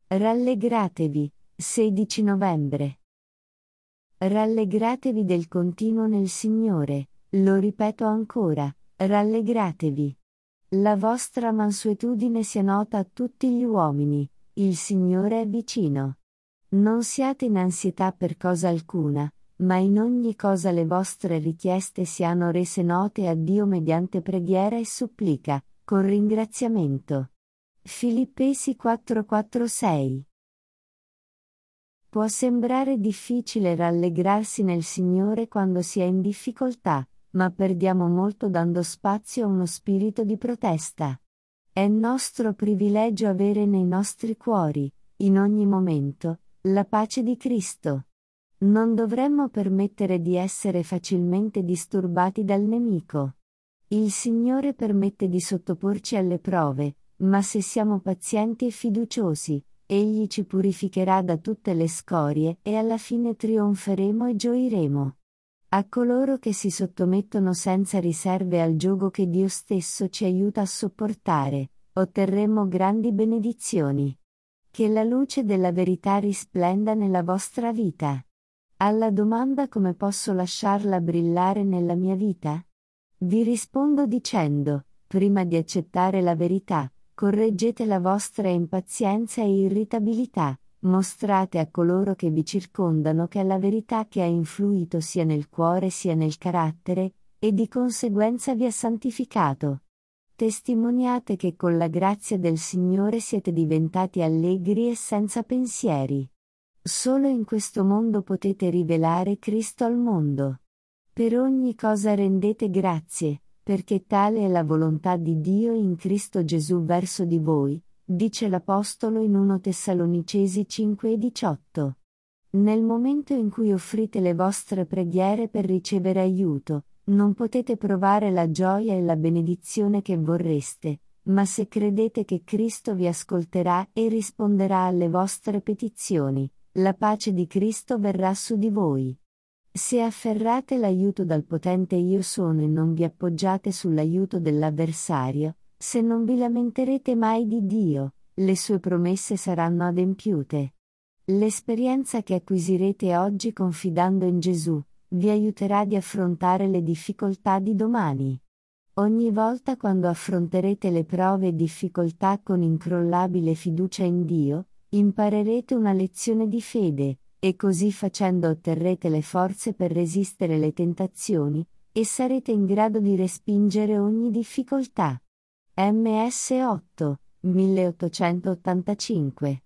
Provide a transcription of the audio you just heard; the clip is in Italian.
Rallegratevi, 16 novembre. Rallegratevi del continuo nel Signore, lo ripeto ancora, rallegratevi. La vostra mansuetudine sia nota a tutti gli uomini, il Signore è vicino. Non siate in ansietà per cosa alcuna, ma in ogni cosa le vostre richieste siano rese note a Dio mediante preghiera e supplica, con ringraziamento. Filippesi 4:4-6. Può sembrare difficile rallegrarsi nel Signore quando si è in difficoltà, ma perdiamo molto dando spazio a uno spirito di protesta. È nostro privilegio avere nei nostri cuori, in ogni momento, la pace di Cristo. Non dovremmo permettere di essere facilmente disturbati dal nemico. Il Signore permette di sottoporci alle prove, ma se siamo pazienti e fiduciosi, Egli ci purificherà da tutte le scorie e alla fine trionferemo e gioiremo. A coloro che si sottomettono senza riserve al giogo che Dio stesso ci aiuta a sopportare, otterremo grandi benedizioni. Che la luce della verità risplenda nella vostra vita. Alla domanda come posso lasciarla brillare nella mia vita? Vi rispondo dicendo, prima di accettare la verità, correggete la vostra impazienza e irritabilità, mostrate a coloro che vi circondano che è la verità che ha influito sia nel cuore sia nel carattere, e di conseguenza vi ha santificato. Testimoniate che con la grazia del Signore siete diventati allegri e senza pensieri. Solo in questo mondo potete rivelare Cristo al mondo. Per ogni cosa rendete grazie, perché tale è la volontà di Dio in Cristo Gesù verso di voi, dice l'Apostolo in 1 Tessalonicesi 5:18. Nel momento in cui offrite le vostre preghiere per ricevere aiuto, non potete provare la gioia e la benedizione che vorreste, ma se credete che Cristo vi ascolterà e risponderà alle vostre petizioni, la pace di Cristo verrà su di voi. Se afferrate l'aiuto dal potente Io sono e non vi appoggiate sull'aiuto dell'avversario, se non vi lamenterete mai di Dio, le sue promesse saranno adempiute. L'esperienza che acquisirete oggi confidando in Gesù, vi aiuterà di affrontare le difficoltà di domani. Ogni volta quando affronterete le prove e difficoltà con incrollabile fiducia in Dio, imparerete una lezione di fede, e così facendo otterrete le forze per resistere le tentazioni, e sarete in grado di respingere ogni difficoltà. MS 8, 1885